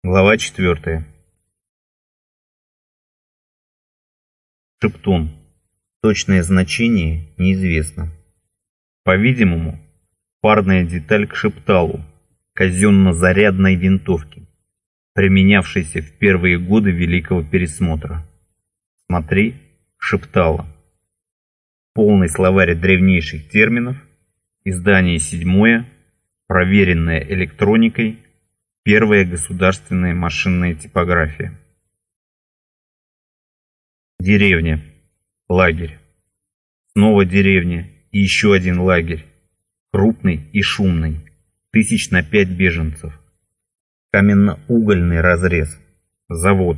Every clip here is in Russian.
Глава 4. Шептун. Точное значение неизвестно. По-видимому, парная деталь к шепталу, казенно-зарядной винтовки, применявшейся в первые годы Великого Пересмотра. Смотри, шептала. Полный словарь древнейших терминов, издание 7, проверенное электроникой, первая государственная машинная типография. Деревня. Лагерь. Снова деревня и еще один лагерь. Крупный и шумный. 5 на 5 беженцев. Каменно-угольный разрез. Завод.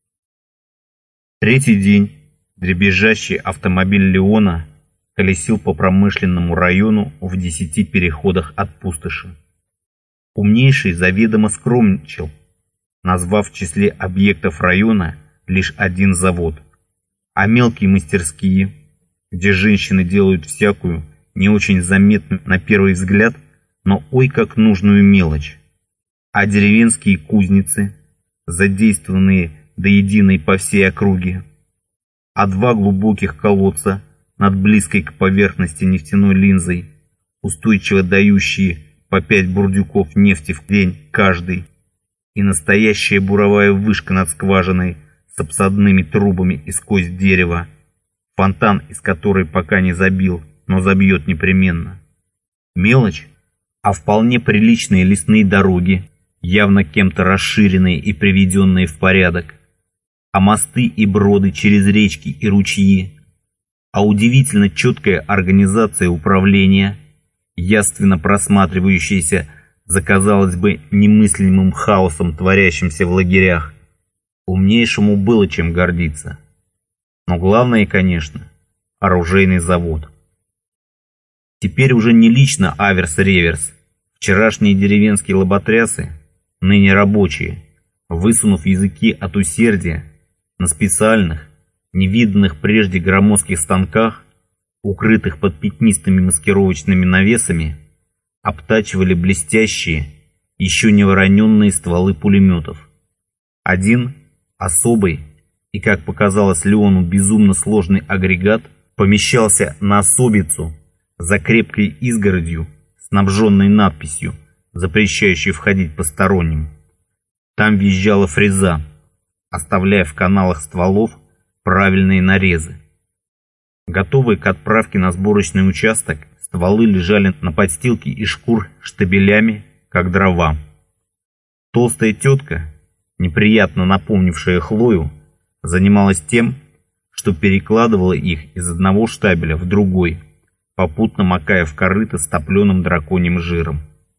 Третий день дребезжащий автомобиль Леона колесил по промышленному району в 10 переходах от пустоши. Умнейший заведомо скромничал, назвав в числе объектов района лишь один завод, а мелкие мастерские, где женщины делают всякую, не очень заметную на первый взгляд, но ой как нужную мелочь, а деревенские кузницы, задействованные до единой по всей округе, а 2 глубоких колодца над близкой к поверхности нефтяной линзой, устойчиво дающие по 5 бурдюков нефти в день каждый, и настоящая буровая вышка над скважиной с обсадными трубами из кость дерева, фонтан из которой пока не забил, но забьет непременно. Мелочь, а вполне приличные лесные дороги, явно кем-то расширенные и приведенные в порядок, а мосты и броды через речки и ручьи, а удивительно четкая организация управления, явственно просматривающаяся за, казалось бы, немыслимым хаосом, творящимся в лагерях. Умнейшему было чем гордиться. Но главное, конечно, оружейный завод. Теперь уже не лично аверс-реверс. Вчерашние деревенские лоботрясы, ныне рабочие, высунув языки от усердия, на специальных, невиданных прежде громоздких станках, укрытых под пятнистыми маскировочными навесами, обтачивали блестящие, еще не вороненные стволы пулеметов. Один, особый и, как показалось Леону, безумно сложный агрегат помещался на особицу за крепкой изгородью, снабженной надписью, запрещающей входить посторонним. Там визжала фреза, оставляя в каналах стволов правильные нарезы. Готовые к отправке на сборочный участок, стволы лежали на подстилке из шкур штабелями, как дрова. Толстая тетка, неприятно напомнившая Хлою, занималась тем, что перекладывала их из одного штабеля в другой, попутно макая в корыто с топленым драконьим жиром.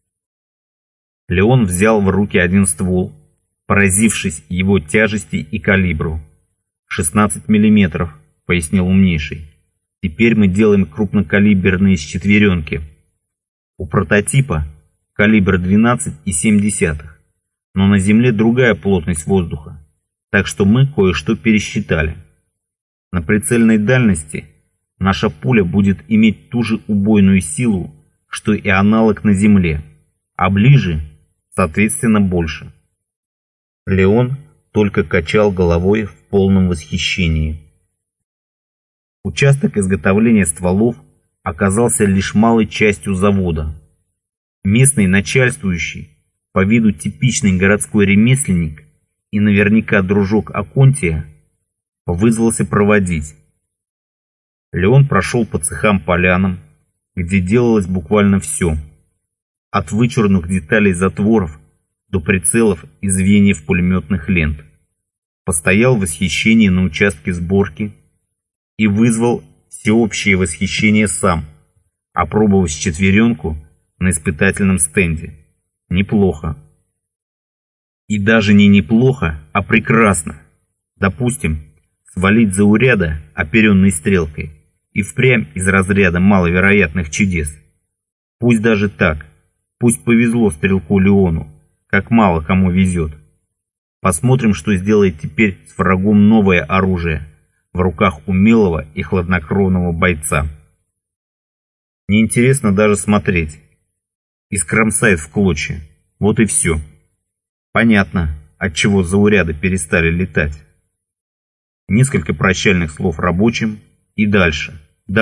Леон взял в руки один ствол, поразившись его тяжести и калибру. 16 мм, пояснил умнейший. Теперь мы делаем крупнокалиберные счетверенки. У прототипа калибр 12,7, но на Земле другая плотность воздуха, так что мы кое-что пересчитали. На прицельной дальности наша пуля будет иметь ту же убойную силу, что и аналог на Земле, а ближе, соответственно, больше. Леон только качал головой в полном восхищении. Участок изготовления стволов оказался лишь малой частью завода. Местный начальствующий, по виду типичный городской ремесленник и наверняка дружок Аконтия, вызвался проводить. Леон прошел по цехам-полянам, где делалось буквально все, от вычурных деталей затворов до прицелов и звеньев пулеметных лент. Постоял в восхищении на участке сборки и вызвал всеобщее восхищение сам, опробовав счетверенку на испытательном стенде. Неплохо. И даже не неплохо, а прекрасно. Допустим, свалить зауряда оперенной стрелкой и впрямь из разряда маловероятных чудес. Пусть даже так, пусть повезло стрелку Леону, как мало кому везет. Посмотрим, что сделает теперь с врагом новое оружие в руках умелого и хладнокровного бойца. Неинтересно даже смотреть. Искромсает в клочья. Вот и все. Понятно, отчего зауряды перестали летать. Несколько прощальных слов рабочим и дальше.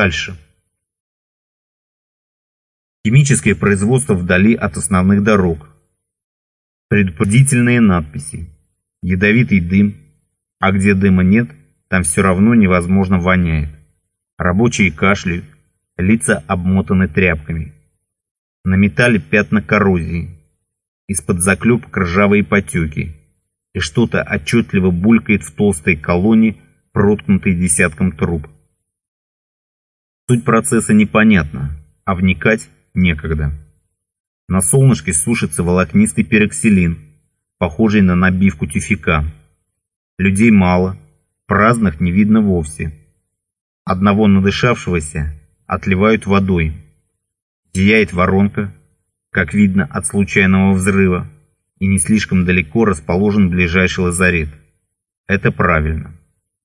Химическое производство вдали от основных дорог. Предупредительные надписи. Ядовитый дым, а где дыма нет, там все равно невозможно воняет. Рабочие кашляют, лица обмотаны тряпками. На металле пятна коррозии. Из-под заклепок ржавые потеки. И что-то отчетливо булькает в толстой колонне, проткнутой десятком труб. Суть процесса непонятна, а вникать некогда. На солнышке сушится волокнистый пероксилин, похожий на набивку тюфяка. Людей мало, праздных не видно вовсе. Одного надышавшегося отливают водой. Зияет воронка, как видно от случайного взрыва, и не слишком далеко расположен ближайший лазарет. Это правильно.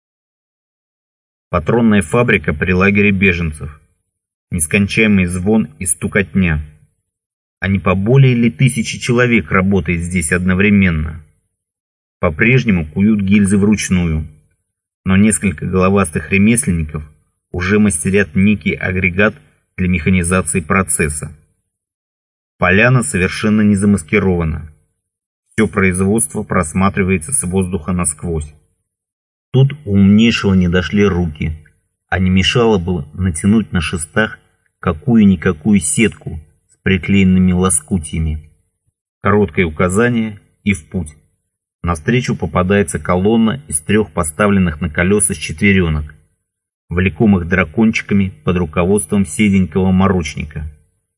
Патронная фабрика при лагере беженцев. Нескончаемый звон и стукотня. А не поболее ли 1000 человек работает здесь одновременно? По-прежнему куют гильзы вручную, но несколько головастых ремесленников уже мастерят некий агрегат для механизации процесса. Поляна совершенно не замаскирована. Все производство просматривается с воздуха насквозь. Тут у умнейшего не дошли руки, а не мешало бы натянуть на шестах какую-никакую сетку с приклеенными лоскутьями. Короткое указание и в путь. Навстречу попадается колонна из 3 поставленных на колеса четверенок, влекомых дракончиками под руководством седенького морочника.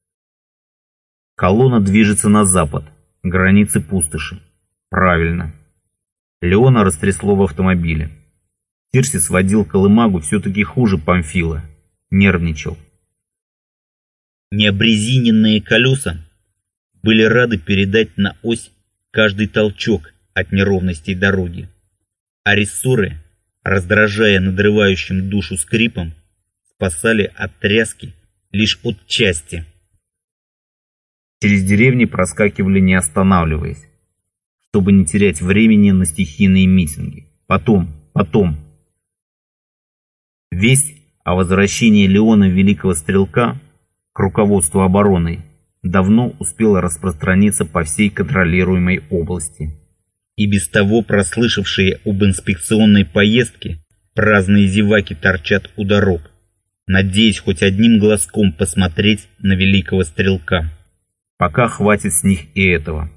Колонна движется на запад, к границе пустоши. Правильно. Леона растрясло в автомобиле. Тирсис водил колымагу все-таки хуже Памфила. Нервничал. Необрезиненные колеса были рады передать на ось каждый толчок от неровностей дороги, а рессоры, раздражая надрывающим душу скрипом, спасали от тряски лишь отчасти. Через деревни проскакивали не останавливаясь, чтобы не терять времени на стихийные митинги. Потом. Весть о возвращении Леона Великого Стрелка к руководству обороной давно успела распространиться по всей контролируемой области. И без того прослышавшие об инспекционной поездке праздные зеваки торчат у дорог, надеясь хоть одним глазком посмотреть на Великого Стрелка. Пока хватит с них и этого.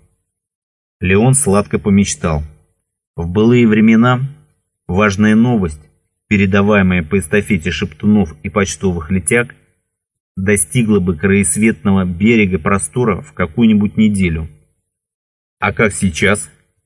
Леон сладко помечтал. В былые времена важная новость, передаваемая по эстафете шептунов и почтовых летяг, достигла бы краесветного берега простора в какую-нибудь неделю. А как сейчас?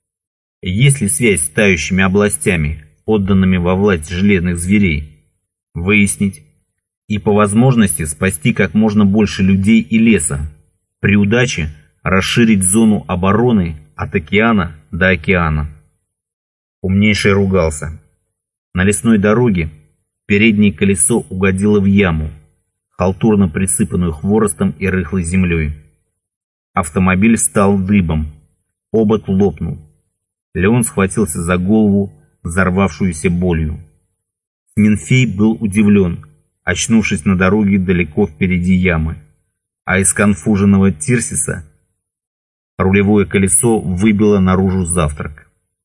Есть ли связь с тающими областями, отданными во власть железных зверей? Выяснить и по возможности спасти как можно больше людей и леса. При удаче расширить зону обороны от океана до океана. Умнейший ругался. На лесной дороге переднее колесо угодило в яму, халтурно присыпанную хворостом и рыхлой землей. Автомобиль встал дыбом, обод лопнул. Леон схватился за голову, взорвавшуюся болью. Сменфей был удивлен, очнувшись на дороге далеко впереди ямы, а из конфуженного Тирсиса рулевое колесо выбило наружу завтрак.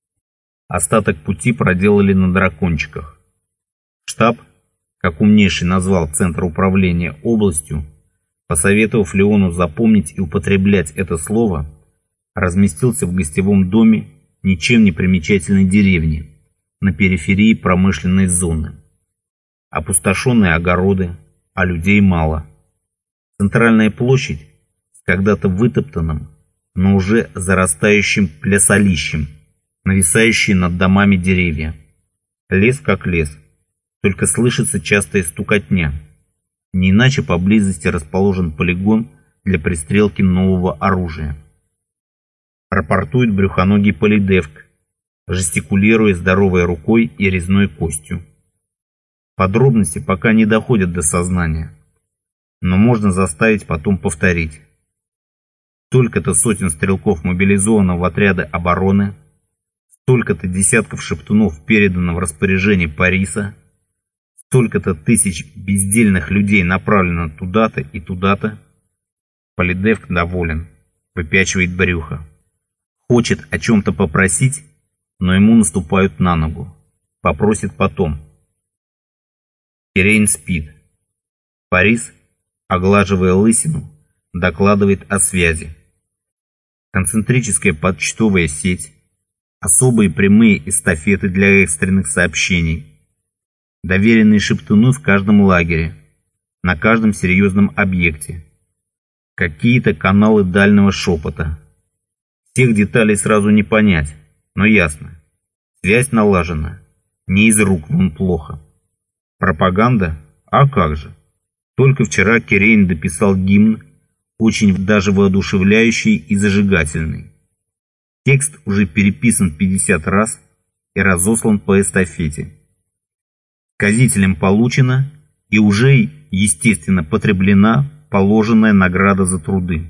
Остаток пути проделали на дракончиках. Штаб, как умнейший назвал центр управления областью, посоветовав Леону запомнить и употреблять это слово, разместился в гостевом доме ничем не примечательной деревни на периферии промышленной зоны. Опустошенные огороды, а людей мало. Центральная площадь с когда-то вытоптанным, но уже зарастающим плясалищем, нависающие над домами деревья. Лес как лес, только слышится частая стукотня. Не иначе поблизости расположен полигон для пристрелки нового оружия. Рапортует брюхоногий полидевк, жестикулируя здоровой рукой и резной костью. Подробности пока не доходят до сознания, но можно заставить потом повторить. Столько-то сотен стрелков мобилизовано в отряды обороны, столько-то десятков шептунов передано в распоряжение Париса, столько-то тысяч бездельных людей направлено туда-то и туда-то. Полидевк доволен, выпячивает брюхо. Хочет о чем-то попросить, но ему наступают на ногу. Попросит потом. Кирейн спит. Парис, оглаживая лысину, докладывает о связи. Концентрическая почтовая сеть, особые прямые эстафеты для экстренных сообщений, доверенные шептуны в каждом лагере, на каждом серьезном объекте, какие-то каналы дальнего шепота. Всех деталей сразу не понять, но ясно. Связь налажена, не из рук вон плохо. Пропаганда? А как же? Только вчера Кирейн дописал гимн, очень даже воодушевляющий и зажигательный. Текст уже переписан 50 раз и разослан по эстафете. Сказителям получено и уже, естественно, потреблена положенная награда за труды.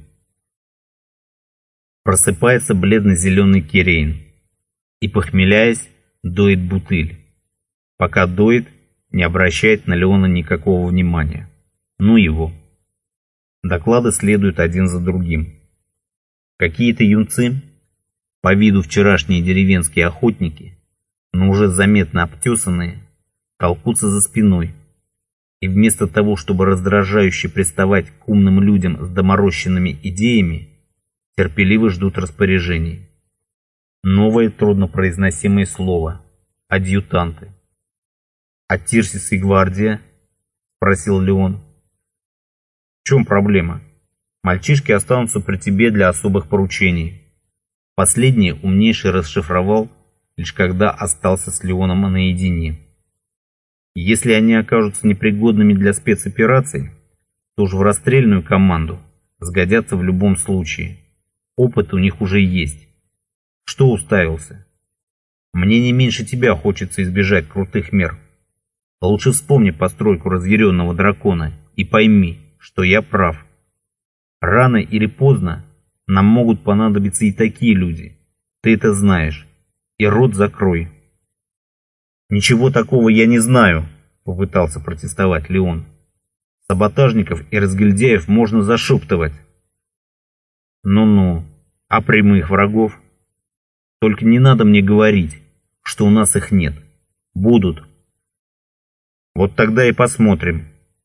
Просыпается бледно-зеленый Кирейн и, похмеляясь, доит бутыль. Пока доит, не обращает на Леона никакого внимания. Ну его. Доклады следуют один за другим. Какие-то юнцы, по виду вчерашние деревенские охотники, но уже заметно обтесанные, толкутся за спиной, и вместо того, чтобы раздражающе приставать к умным людям с доморощенными идеями, терпеливо ждут распоряжений. Новое труднопроизносимое слово – адъютанты. «А Тирсис и гвардия?» – спросил Леон. «В чем проблема? Мальчишки останутся при тебе для особых поручений». Последнее умнейший расшифровал, лишь когда остался с Леоном наедине. Если они окажутся непригодными для спецопераций, то уж в расстрельную команду сгодятся в любом случае. Опыт у них уже есть. Что уставился? Мне не меньше тебя хочется избежать крутых мер. Лучше вспомни постройку разъяренного дракона и пойми, что я прав. Рано или поздно нам могут понадобиться и такие люди. Ты это знаешь. И рот закрой. «Ничего такого я не знаю», — попытался протестовать Леон. «Саботажников и разгильдяев можно зашептывать». «Ну-ну, а прямых врагов? Только не надо мне говорить, что у нас их нет. Будут. Вот тогда и посмотрим».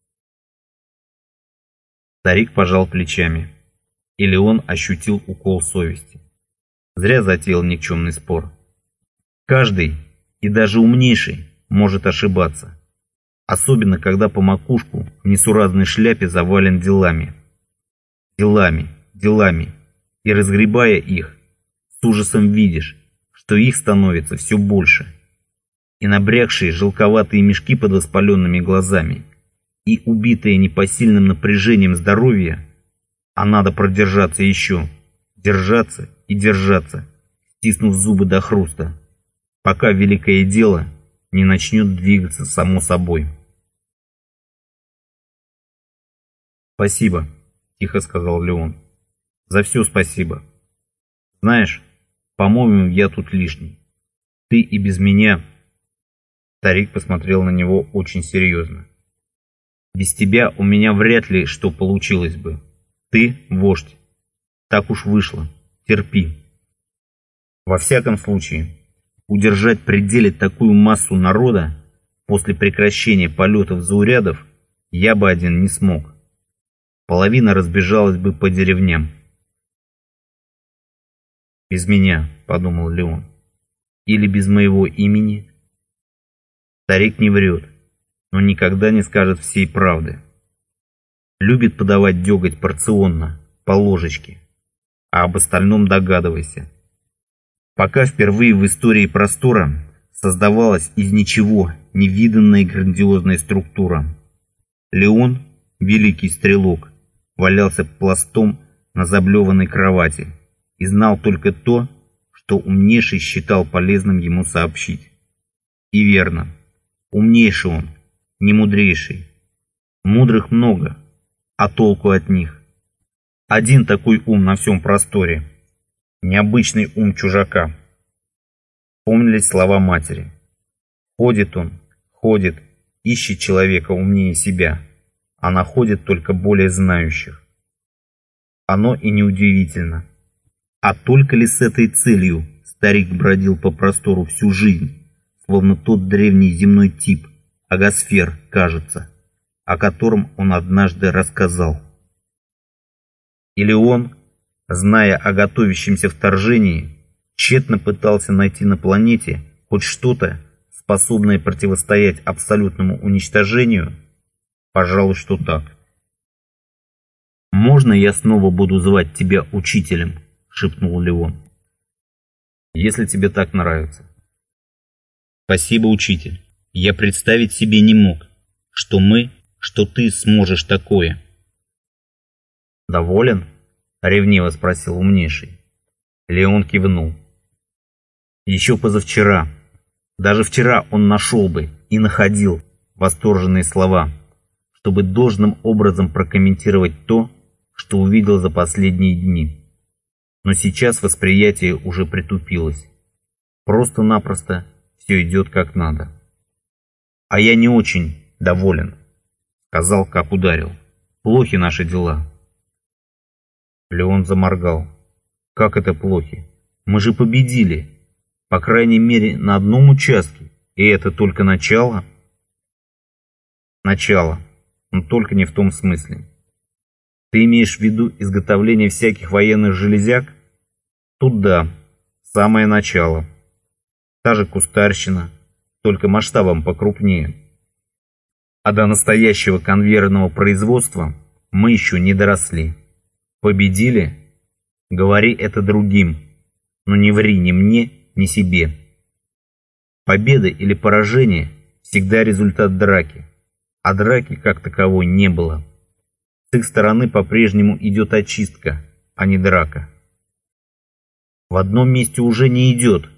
Старик пожал плечами, и Леон ощутил укол совести. Зря затеял никчемный спор. Каждый, и даже умнейший, может ошибаться. Особенно, когда по макушку в несуразной шляпе завален делами. Делами. И разгребая их, с ужасом видишь, что их становится все больше. И набрякшие желковатые мешки под воспаленными глазами, и убитые непосильным напряжением здоровья, а надо продержаться еще, держаться и держаться, стиснув зубы до хруста, пока великое дело не начнет двигаться само собой. «Спасибо», — тихо сказал Леон. «За все спасибо. Знаешь, по-моему, я тут лишний. Ты и без меня...» Старик посмотрел на него очень серьезно. «Без тебя у меня вряд ли что получилось бы. Ты вождь. Так уж вышло. Терпи. Во всяком случае, удержать в пределе такую массу народа после прекращения полетов заурядов я бы один не смог. Половина разбежалась бы по деревням». «Без меня», — подумал Леон. «Или без моего имени?» Старик не врет, но никогда не скажет всей правды. Любит подавать деготь порционно, по ложечке, а об остальном догадывайся. Пока впервые в истории простора создавалась из ничего невиданная грандиозная структура. Леон, великий стрелок, валялся пластом на заблеванной кровати и знал только то, что умнейший считал полезным ему сообщить. И верно, умнейший он, не мудрейший. Мудрых много, а толку от них? Один такой ум на всем просторе. Необычный ум чужака. Вспомнились слова матери. Ходит он, ходит, ищет человека умнее себя, а находит только более знающих. Оно и неудивительно. А только ли с этой целью старик бродил по простору всю жизнь, словно тот древний земной тип, Агасфер, кажется, о котором он однажды рассказал? Или он, зная о готовящемся вторжении, тщетно пытался найти на планете хоть что-то, способное противостоять абсолютному уничтожению? Пожалуй, что так. «Можно я снова буду звать тебя учителем?» — шепнул Леон. «Если тебе так нравится». «Спасибо, учитель. Я представить себе не мог, что ты сможешь такое». «Доволен?» — ревниво спросил умнейший. Леон кивнул. Еще позавчера, даже вчера он нашел бы и находил восторженные слова, чтобы должным образом прокомментировать то, что увидел за последние дни. Но сейчас восприятие уже притупилось. Просто-напросто все идет как надо. «А я не очень доволен», — сказал, как ударил. «Плохи наши дела». Леон заморгал. «Как это плохи? Мы же победили. По крайней мере, на одном участке. И это только начало?» «Начало, но только не в том смысле. Ты имеешь в виду изготовление всяких военных железяк? Тут да, самое начало. Та же кустарщина, только масштабом покрупнее. А до настоящего конвейерного производства мы еще не доросли. Победили? Говори это другим, но не ври ни мне, ни себе. Победа или поражение всегда результат драки, а драки как таковой не было. С их стороны по-прежнему идет очистка, а не драка. В одном месте уже не идет».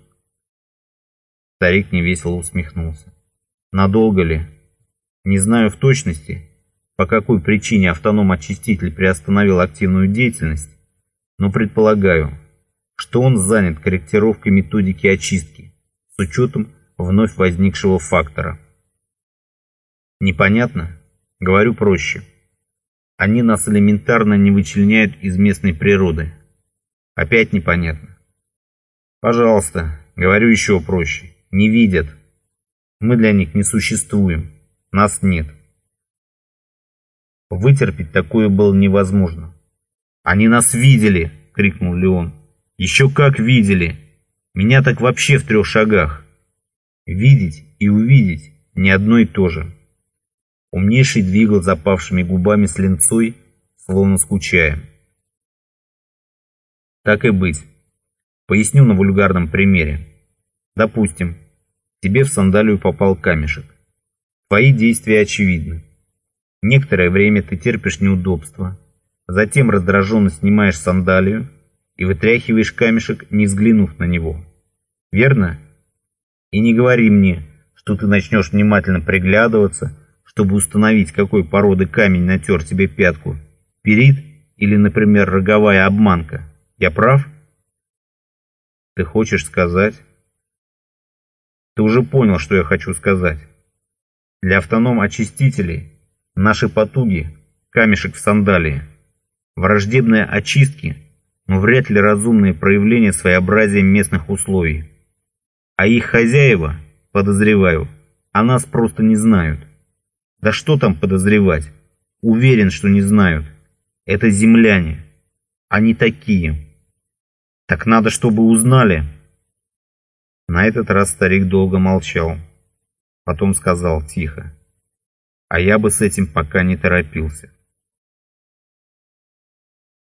Старик невесело усмехнулся. «Надолго ли? Не знаю в точности, по какой причине автоном-очиститель приостановил активную деятельность, но предполагаю, что он занят корректировкой методики очистки с учетом вновь возникшего фактора. Непонятно? Говорю проще. Они нас элементарно не вычленяют из местной природы. Опять непонятно? Пожалуйста, говорю еще проще. Не видят. Мы для них не существуем. Нас нет. Вытерпеть такое было невозможно. «Они нас видели!» — крикнул Леон. «Еще как видели! Меня так вообще в 3 шагах!» Видеть и увидеть не одно и то же. Умнейший двигал запавшими губами с линцой, словно скучая. Так и быть. Поясню на вульгарном примере. Допустим, тебе в сандалию попал камешек. Твои действия очевидны. Некоторое время ты терпишь неудобства, затем раздраженно снимаешь сандалию и вытряхиваешь камешек, не взглянув на него. Верно? И не говори мне, что ты начнешь внимательно приглядываться, чтобы установить, какой породы камень натер тебе пятку. Перит или, например, роговая обманка. Я прав? Ты хочешь сказать? Ты уже понял, что я хочу сказать. Для автоном-очистителей наши потуги – камешек в сандалии. Враждебные очистки, но вряд ли разумные проявления своеобразия местных условий. А их хозяева, подозреваю, о нас просто не знают. Да что там подозревать? Уверен, что не знают. Это земляне. Они такие. Так надо, чтобы узнали. На этот раз старик долго молчал. Потом сказал тихо: «А я бы с этим пока не торопился».